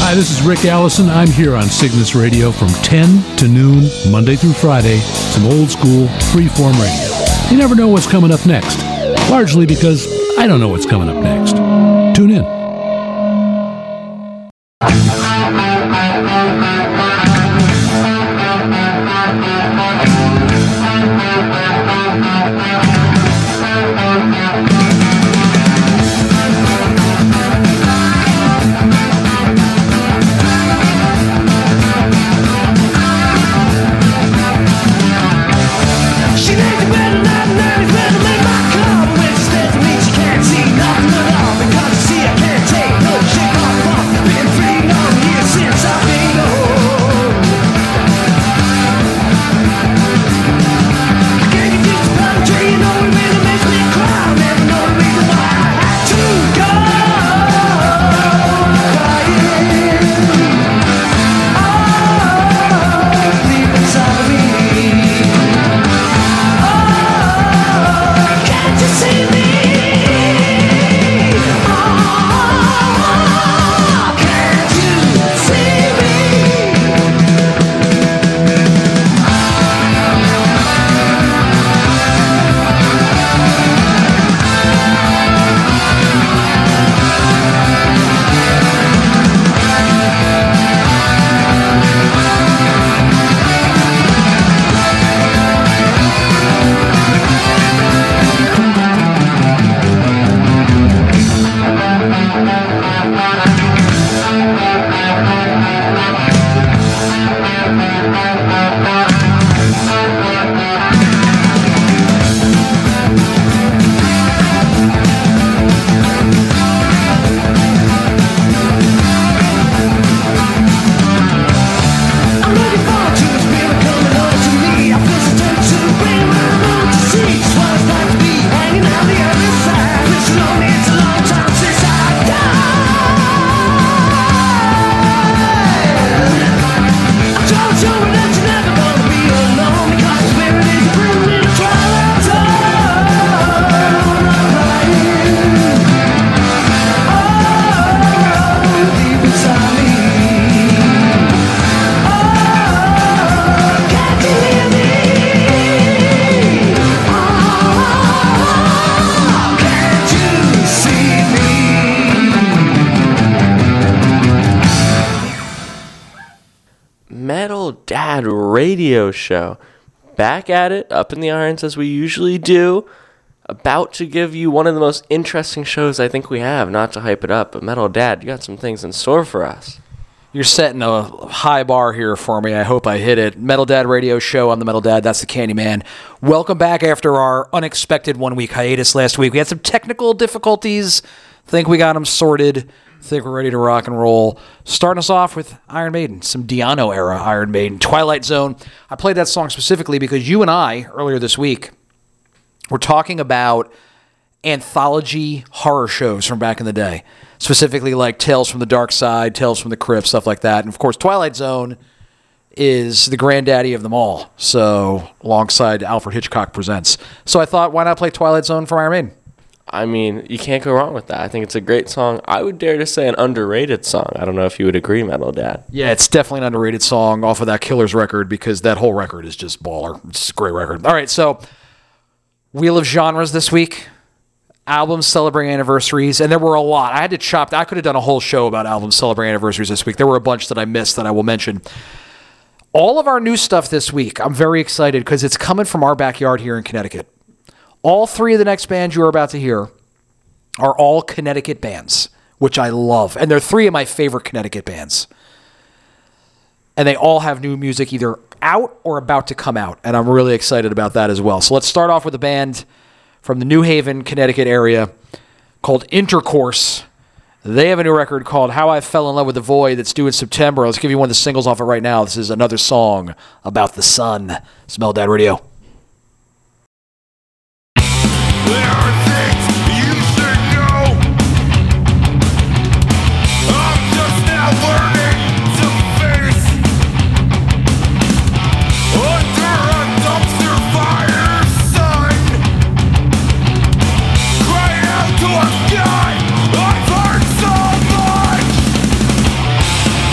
Hi, this is Rick Allison. I'm here on Cygnus Radio from 10 to noon, Monday through Friday. Some old school, freeform radio. You never know what's coming up next, largely because I don't know what's coming up next. Tune in. Radio show. Back at it, up in the irons as we usually do. About to give you one of the most interesting shows I think we have, not to hype it up, but Metal Dad, you got some things in store for us. You're setting a high bar here for me. I hope I hit it. Metal Dad Radio Show. I'm the Metal Dad. That's the Candyman. Welcome back after our unexpected one-week hiatus last week. We had some technical difficulties. Think we got them sorted. Think we're ready to rock and roll. Starting us off with Iron Maiden, some Di'Anno era Iron Maiden, Twilight Zone. I played that song specifically because you and I, earlier this week, were talking about anthology horror shows from back in the day. Specifically like Tales from the Dark Side, Tales from the Crypt, stuff like that. And of course, Twilight Zone is the granddaddy of them all. So, alongside Alfred Hitchcock Presents. So I thought, why not play Twilight Zone from Iron Maiden? I mean, you can't go wrong with that. I think it's a great song. I would dare to say an underrated song. I don't know if you would agree, Metal Dad. Yeah, it's definitely an underrated song off of that Killers record because that whole record is just baller. It's a great record. All right, so Wheel of Genres this week. Albums celebrating anniversaries, and there were a lot. I had to chop. I could have done a whole show about albums celebrating anniversaries this week. There were a bunch that I missed that I will mention. All of our new stuff this week, I'm very excited because it's coming from our backyard here in Connecticut. All three of the next bands you are about to hear are all Connecticut bands, which I love. And they're three of my favorite Connecticut bands. And they all have new music either out or about to come out. And I'm really excited about that as well. So let's start off with a band from the New Haven, Connecticut area called Intercourse. They have a new record called How I Fell in Love with the Void that's due in September. Let's give you one of the singles off it right now. This is another song about the sun. Smell Dad Radio. There are things you should know. I'm just now learning to face under a dumpster fire sun. Cry out to a guy I've heard so much.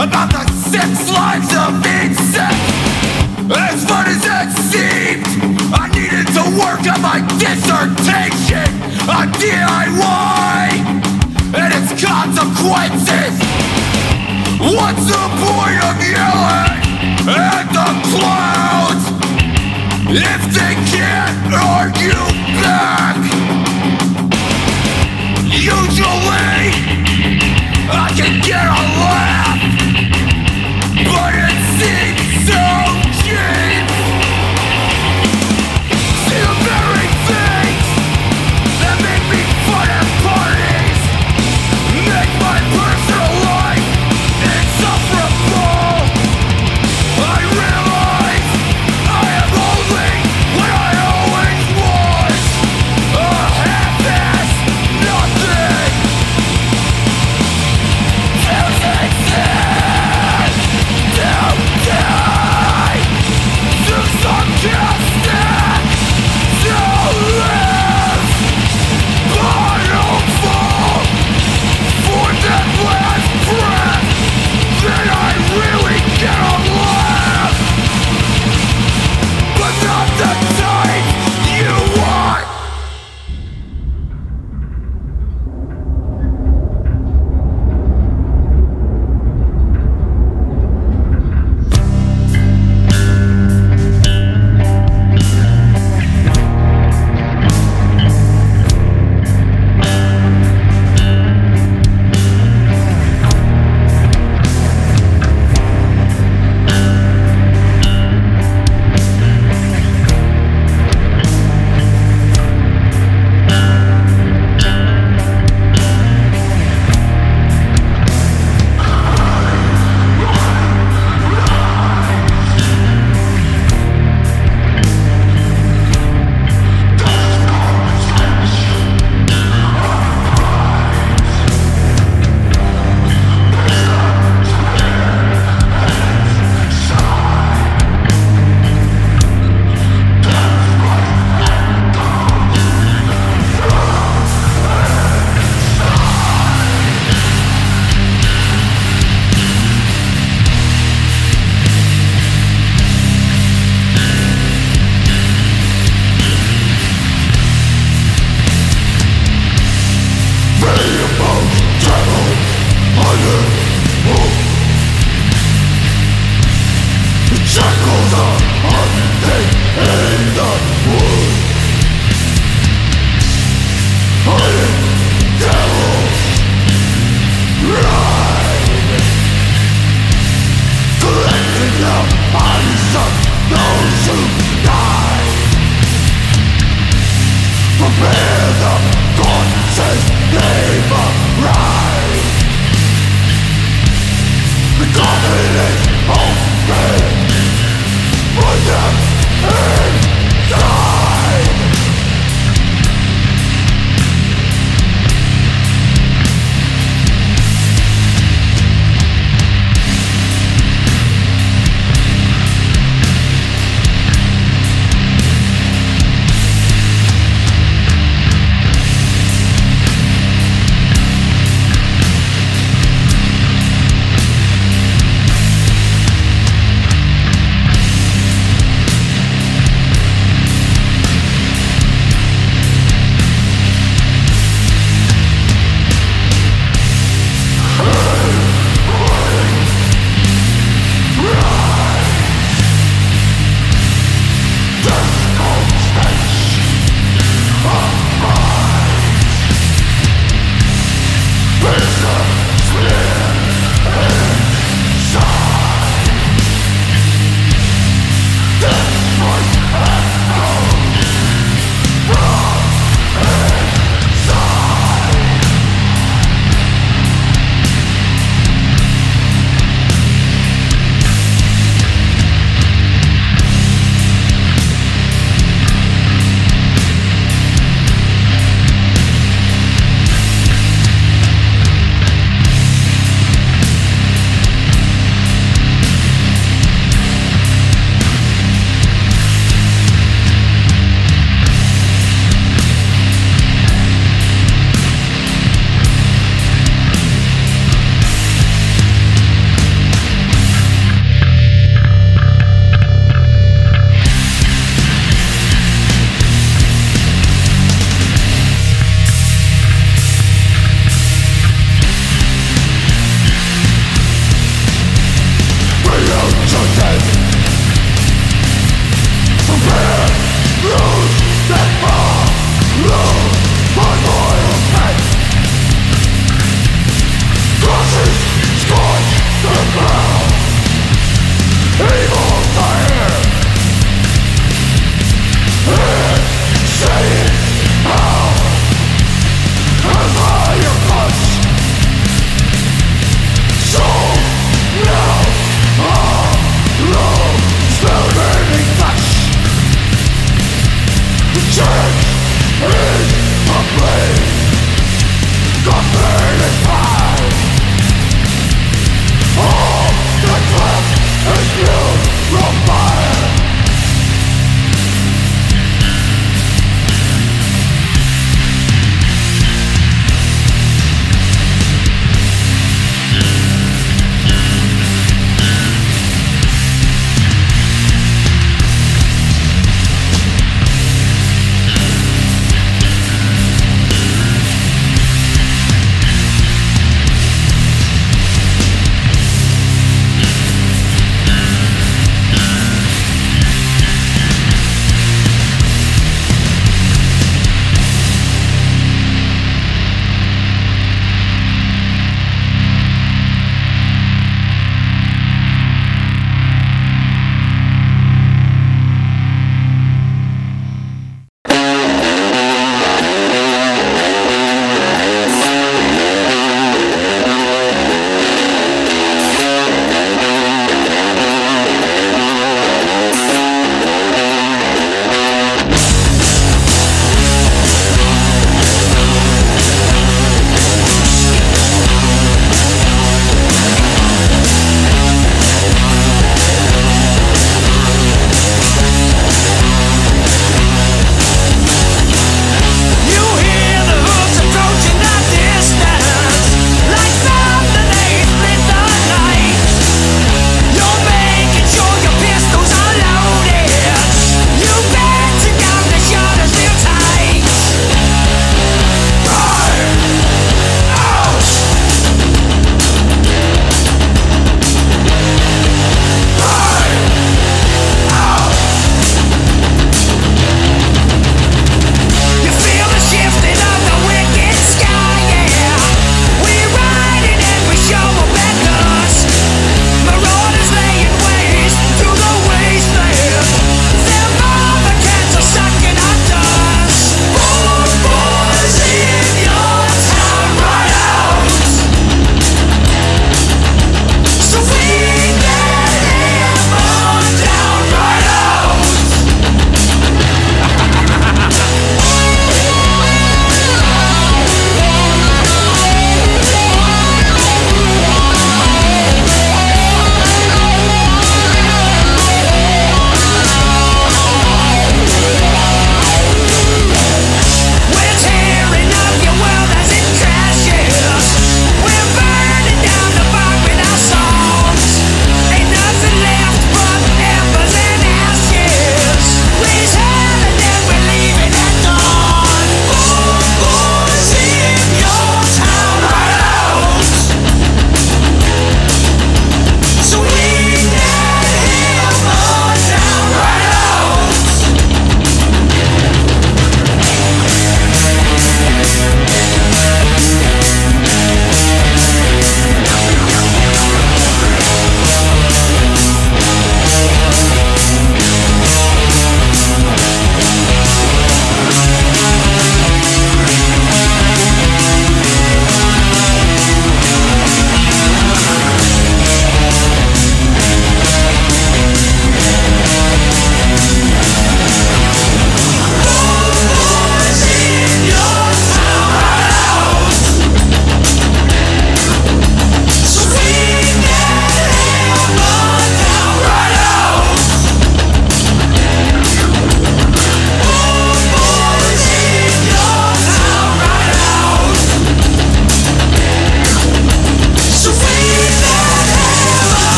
about the 6 lives of being sick. As fun as it seemed, I needed to work on my dissertation on DIY and its consequences. What's the point of yelling at the clouds if they can't argue back? Usually, I can get a laugh, but it seems so cheap. See the very things that make me fun at parties make my personal life insufferable. I realize I am only what I always was.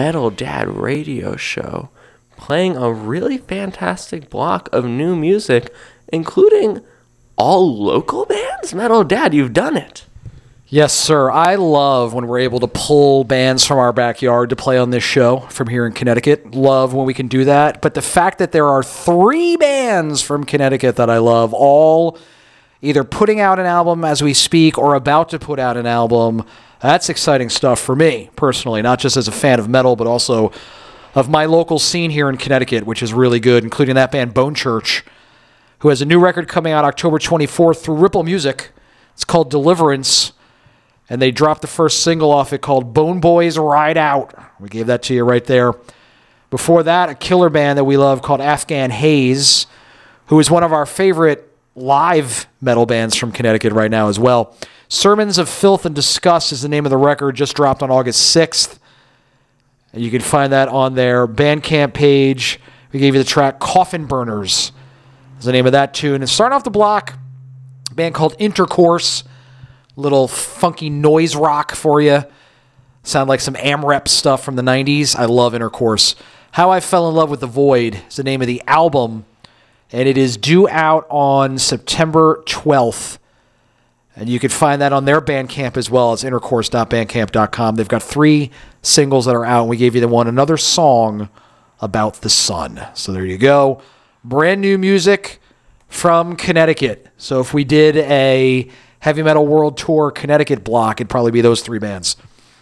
Metal Dad radio show, playing a really fantastic block of new music, including all local bands. Metal Dad, you've done it. Yes, sir. I love when we're able to pull bands from our backyard to play on this show from here in Connecticut. Love when we can do that. But the fact that there are 3 bands from Connecticut that I love, all either putting out an album as we speak or about to put out an album, that's exciting stuff for me personally, not just as a fan of metal, but also of my local scene here in Connecticut, which is really good, including that band Bone Church, who has a new record coming out October 24th through Ripple Music. It's called Deliverance. And they dropped the first single off it called Bone Boys Ride Out. We gave that to you right there. Before that, a killer band that we love called Afghan Haze, who is one of our favorite live metal bands from Connecticut right now as well. Sermons of Filth and Disgust is the name of the record, just dropped on August 6th. And you can find that on their Bandcamp page. We gave you the track Coffin Burners is the name of that tune. And starting off the block, a band called Intercourse. Little funky noise rock for you. Sound like some AmRep stuff from the 90s. I love Intercourse. How I Fell in Love with the Void is the name of the album, and it is due out on September 12th. And you can find that on their Bandcamp as well. It's intercourse.bandcamp.com. They've got 3 singles that are out, and we gave you the one, Another Song About the Sun. So there you go. Brand new music from Connecticut. So if we did a Heavy Metal World Tour Connecticut block, it'd probably be those 3 bands.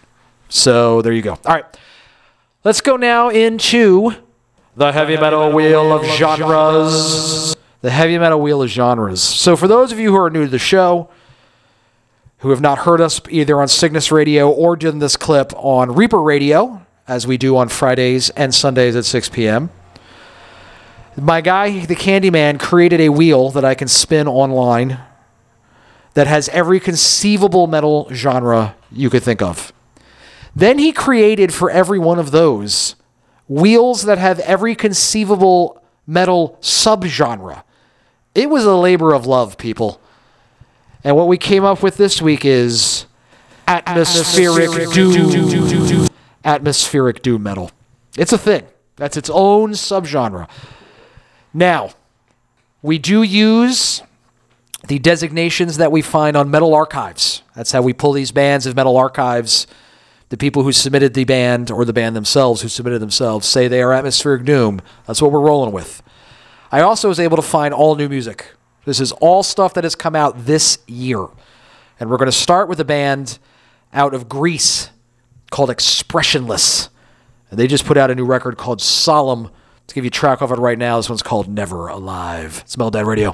So there you go. All right. Let's go now into the Heavy Metal Wheel of Genres. The Heavy Metal Wheel of Genres. So for those of you who are new to the show, who have not heard us either on Cygnus Radio or done this clip on Reaper Radio, as we do on Fridays and Sundays at 6 p.m., my guy, the Candyman, created a wheel that I can spin online that has every conceivable metal genre you could think of. Then he created for every one of those wheels that have every conceivable metal subgenre. It was a labor of love, people. And what we came up with this week is atmospheric doom. Atmospheric doom metal. It's a thing. That's its own subgenre. Now, we do use the designations that we find on Metal Archives. That's how we pull these bands of Metal Archives. The people who submitted the band, or the band themselves who submitted themselves, say they are atmospheric doom. That's what we're rolling with. I also was able to find all new music. This is all stuff that has come out this year. And we're going to start with a band out of Greece called Expressionless. And they just put out a new record called Solemn. To give you a track of it right now, this one's called Never Alive. It's Metal Dad Radio.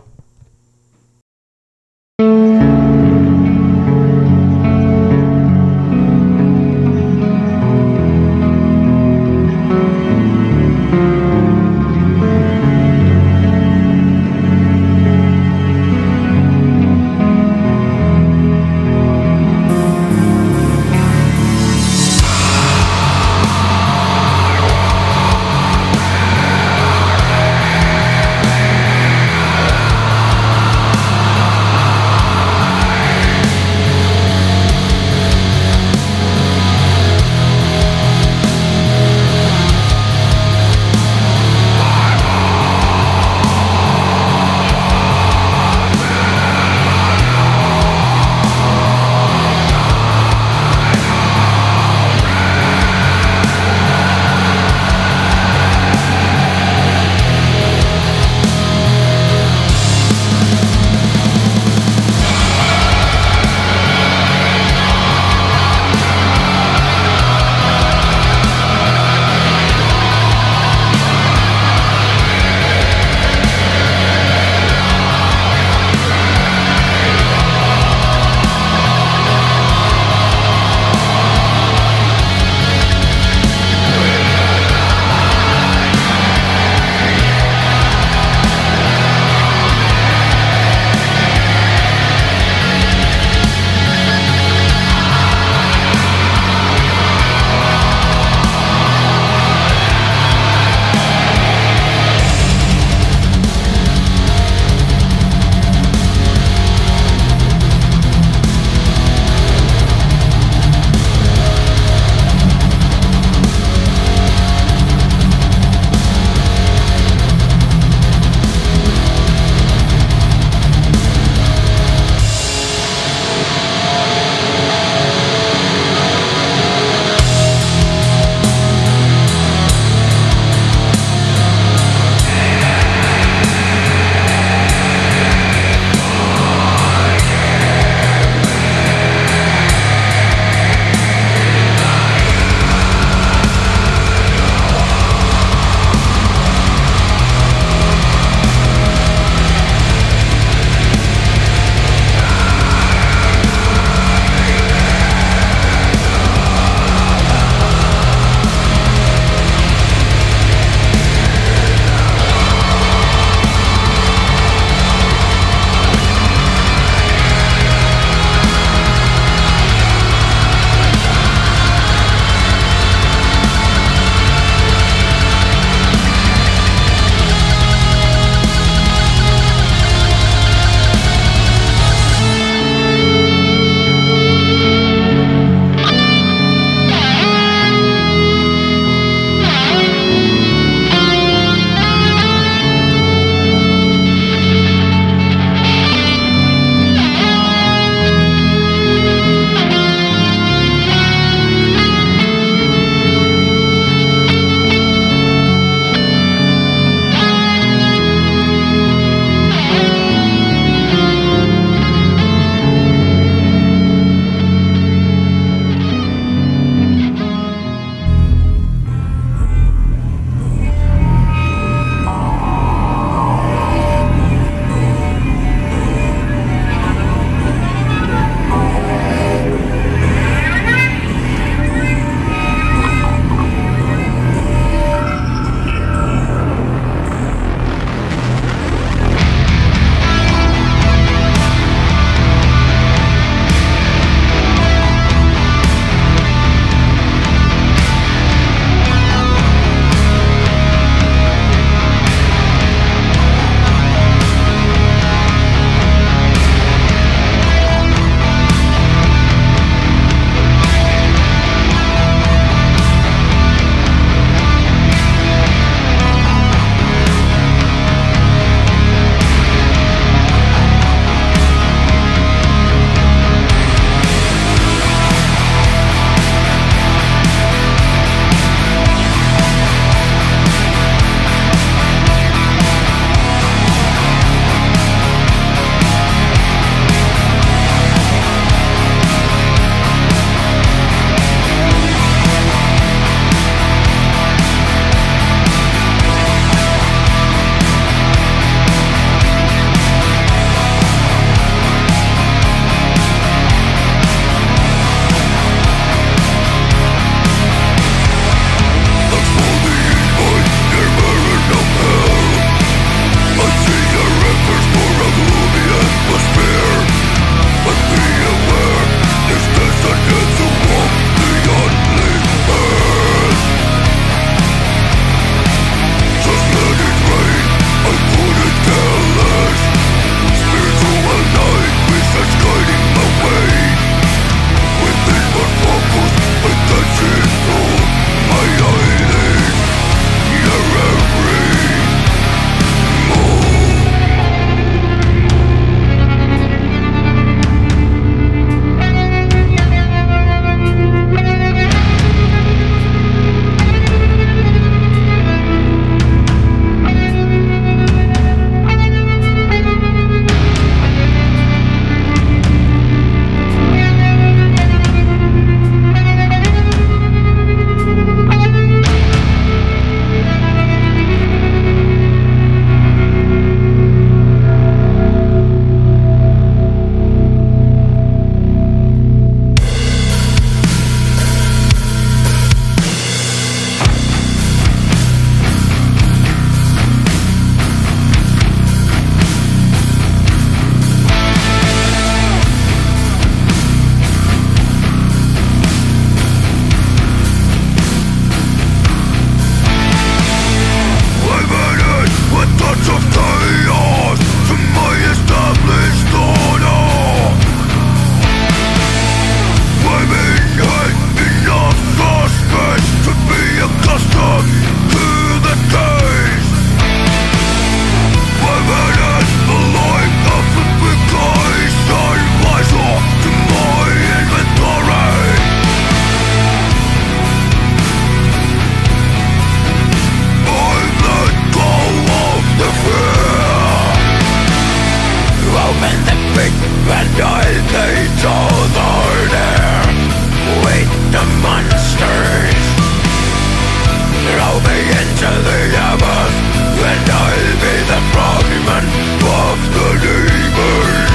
open the pit and I'll take all the air with the monsters. Throw me into the abyss and I'll be the frogman of the neighbors.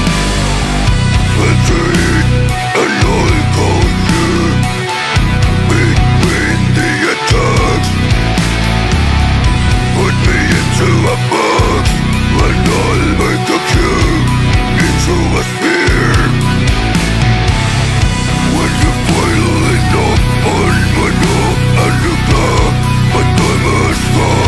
Fatigue and I'll call you between the attacks. Put me into a box and I'll make a cube into a sphere. When you finally knock on my door and you clap, my time is gone.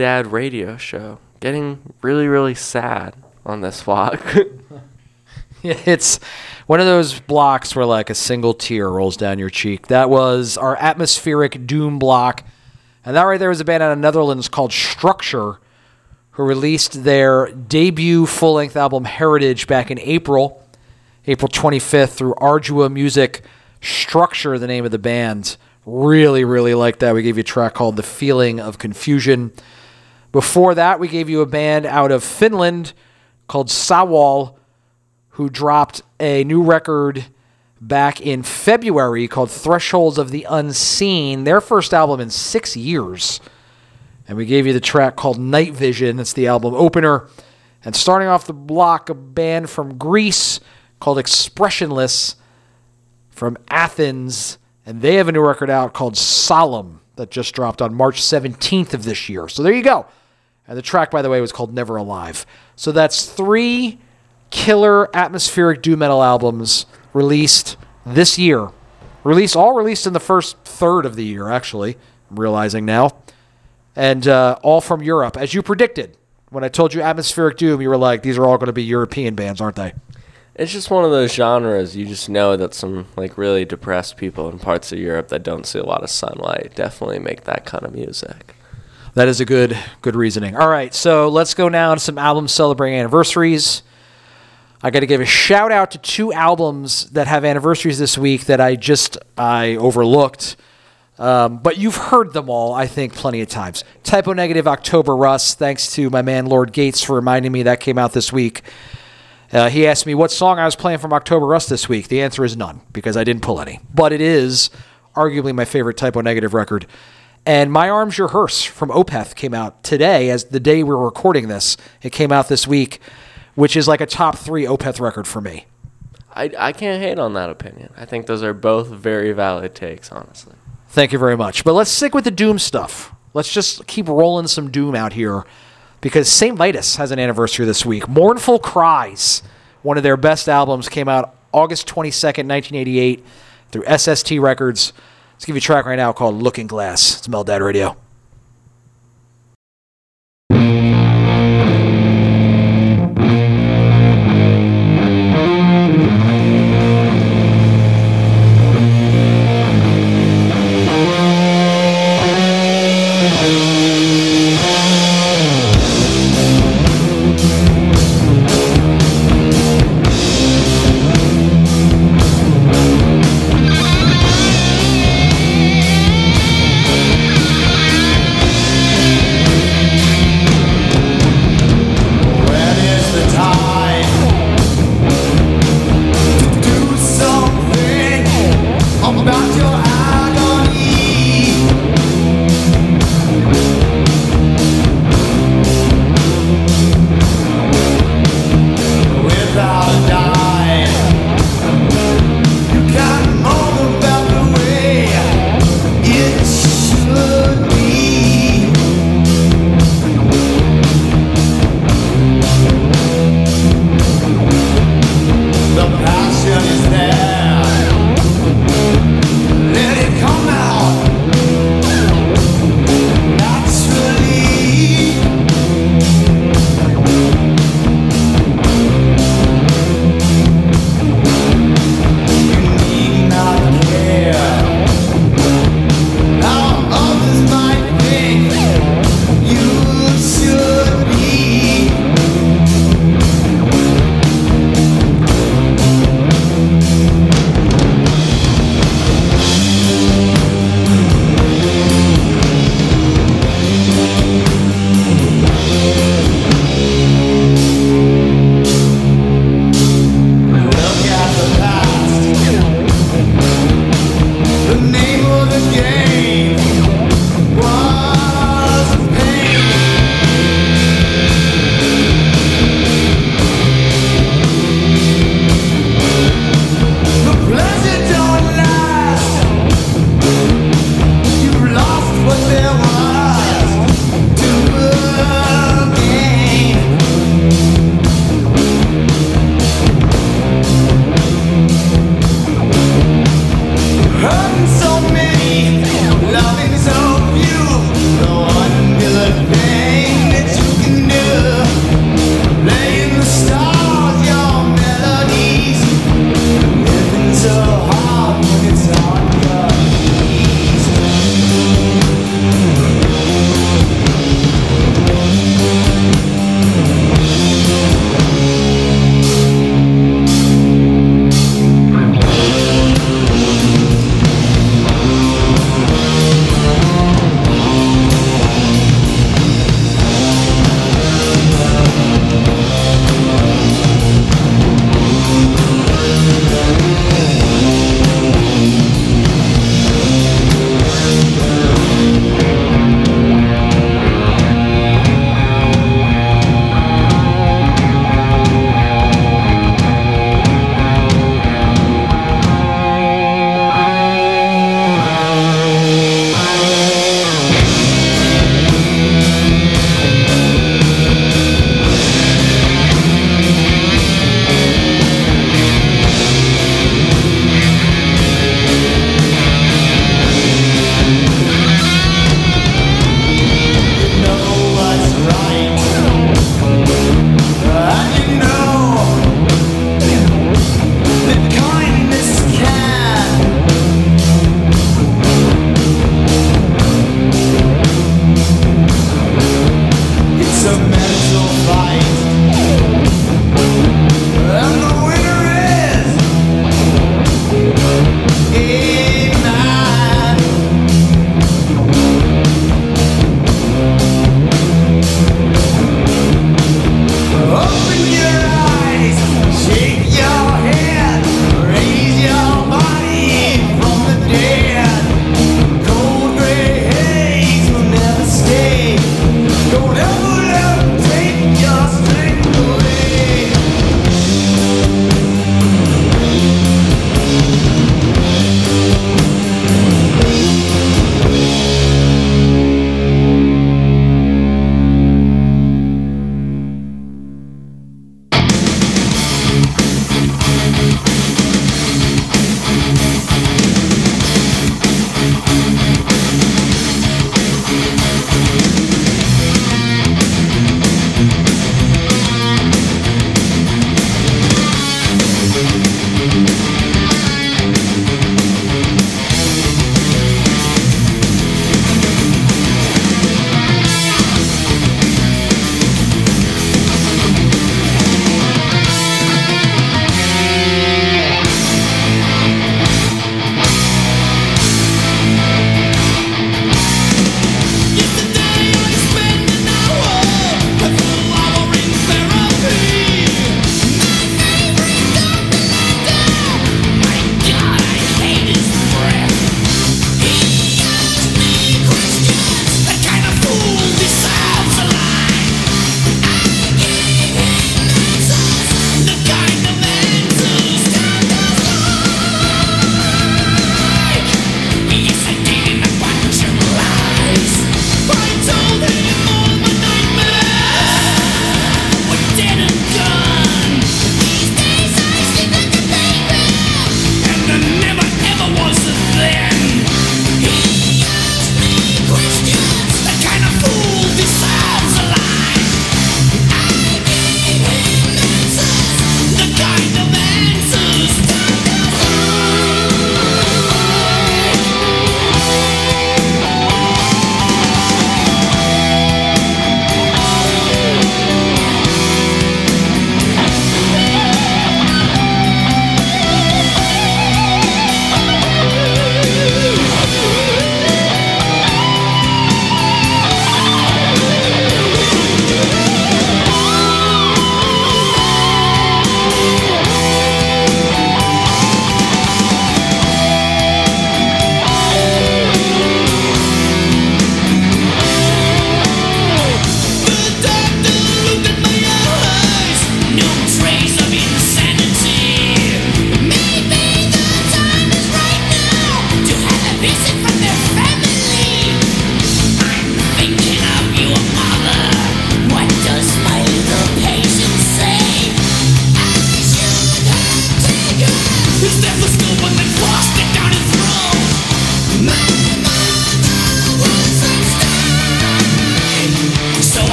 Dad radio show. Getting really, really sad on this block. It's one of those blocks where like a single tear rolls down your cheek. That was our atmospheric doom block. And that right there was a band out of Netherlands called Structure, who released their debut full-length album Heritage back in April 25th through Ardua Music. Structure, the name of the band. Really, really like that. We gave you a track called The Feeling of Confusion. Before that, we gave you a band out of Finland called Sawal, who dropped a new record back in February called Thresholds of the Unseen, their first album in 6 years. And we gave you the track called Night Vision. It's the album opener. And starting off the block, a band from Greece called Expressionless from Athens. And they have a new record out called Solemn that just dropped on March 17th of this year. So there you go. And the track, by the way, was called Never Alive. So that's 3 killer atmospheric doom metal albums released this year. All released in the first third of the year, actually. I'm realizing now. And all from Europe. As you predicted, when I told you atmospheric doom, you were like, these are all going to be European bands, aren't they? It's just one of those genres. You just know that some like really depressed people in parts of Europe that don't see a lot of sunlight definitely make that kind of music. That is a good reasoning. All right, so let's go now to some albums celebrating anniversaries. I got to give a shout out to 2 albums that have anniversaries this week that I overlooked. But you've heard them all, I think, plenty of times. Typo Negative, October Rust. Thanks to my man Lord Gates for reminding me that came out this week. He asked me what song I was playing from October Rust this week. The answer is none, because I didn't pull any. But it is arguably my favorite Typo Negative record. And My Arms, Your Hearse from Opeth came out today, as the day we're recording this. It came out this week, which is like a top 3 Opeth record for me. I can't hate on that opinion. I think those are both very valid takes, honestly. Thank you very much. But let's stick with the Doom stuff. Let's just keep rolling some Doom out here, because St. Vitus has an anniversary this week. Mournful Cries, one of their best albums, came out August 22nd, 1988 through SST Records. Let's give you a track right now called Looking Glass. It's Metal Dad Radio.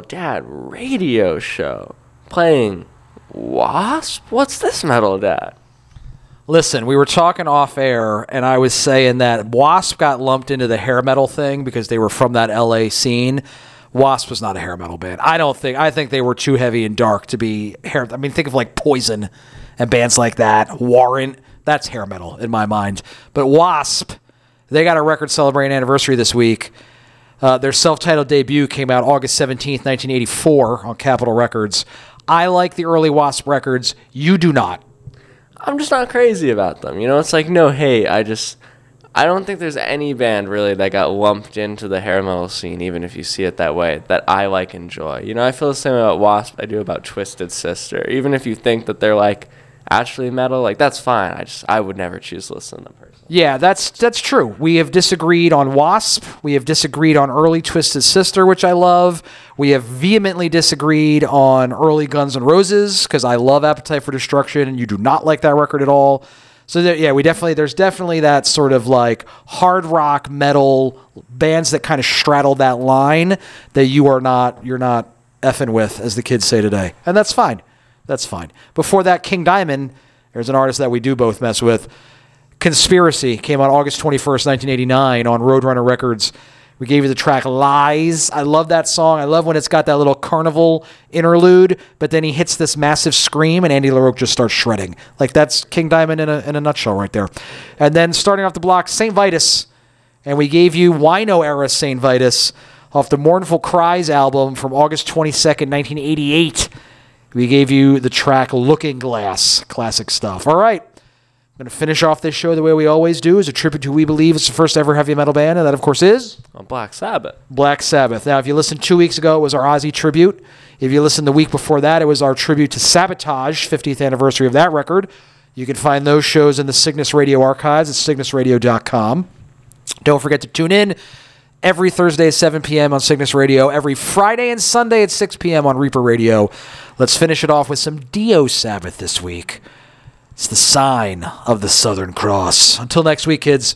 Dad radio show playing Wasp? What's this, Metal Dad? Listen, we were talking off air, and I was saying that Wasp got lumped into the hair metal thing because they were from that LA scene. Wasp was not a hair metal band. I think they were too heavy and dark to be hair. I mean, think of like Poison and bands like that. Warrant, that's hair metal in my mind. But Wasp, they got a record celebrating anniversary this week. Their self-titled debut came out August 17th, 1984 on Capitol Records. I like the early Wasp records. You do not. I'm just not crazy about them. You know, it's like, no hate. I don't think there's any band really that got lumped into the hair metal scene, even if you see it that way, that I like enjoy. You know, I feel the same about Wasp I do about Twisted Sister. Even if you think that they're like actually metal, like that's fine. I would never choose to listen to them personally. Yeah, that's true. We have disagreed on Wasp. We have disagreed on early Twisted Sister, which I love. We have vehemently disagreed on early Guns N' Roses because I love Appetite for Destruction, and you do not like that record at all. So there's definitely that sort of like hard rock metal bands that kind of straddle that line that you're not effing with, as the kids say today, and that's fine. That's fine. Before that, King Diamond, there's an artist that we do both mess with. Conspiracy came out August 21st, 1989 on Roadrunner Records. We gave you the track Lies. I love that song. I love when it's got that little carnival interlude, but then he hits this massive scream and Andy LaRocque just starts shredding. Like that's King Diamond in a nutshell right there. And then starting off the block, St. Vitus. And we gave you Wino era St. Vitus off the Mournful Cries album from August 22nd, 1988. We gave you the track Looking Glass. Classic stuff. All right. I'm going to finish off this show the way we always do, as a tribute to who we believe is the first ever heavy metal band, and that, of course, is Black Sabbath. Black Sabbath. Now, if you listened 2 weeks ago, it was our Ozzy tribute. If you listened the week before that, it was our tribute to Sabotage, 50th anniversary of that record. You can find those shows in the Cygnus Radio archives at cygnusradio.com. Don't forget to tune in every Thursday at 7 p.m. on Cygnus Radio, every Friday and Sunday at 6 p.m. on Reaper Radio. Let's finish it off with some Dio Sabbath this week. It's the sign of the Southern Cross. Until next week, kids.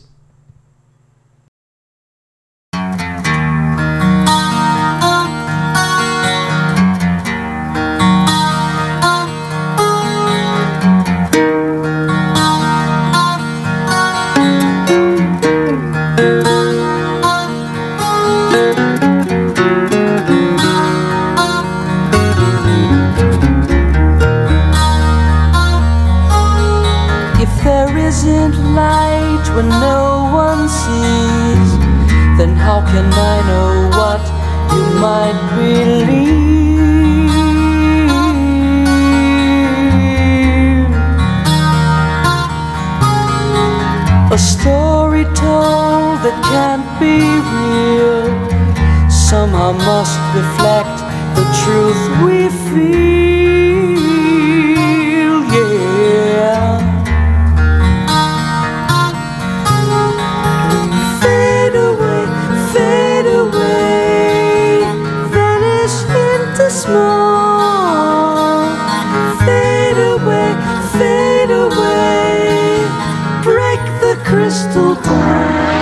When no one sees, then how can I know what you might believe? A story told that can't be real somehow must reflect the truth we feel, yeah. Small, fade away, break the crystal down.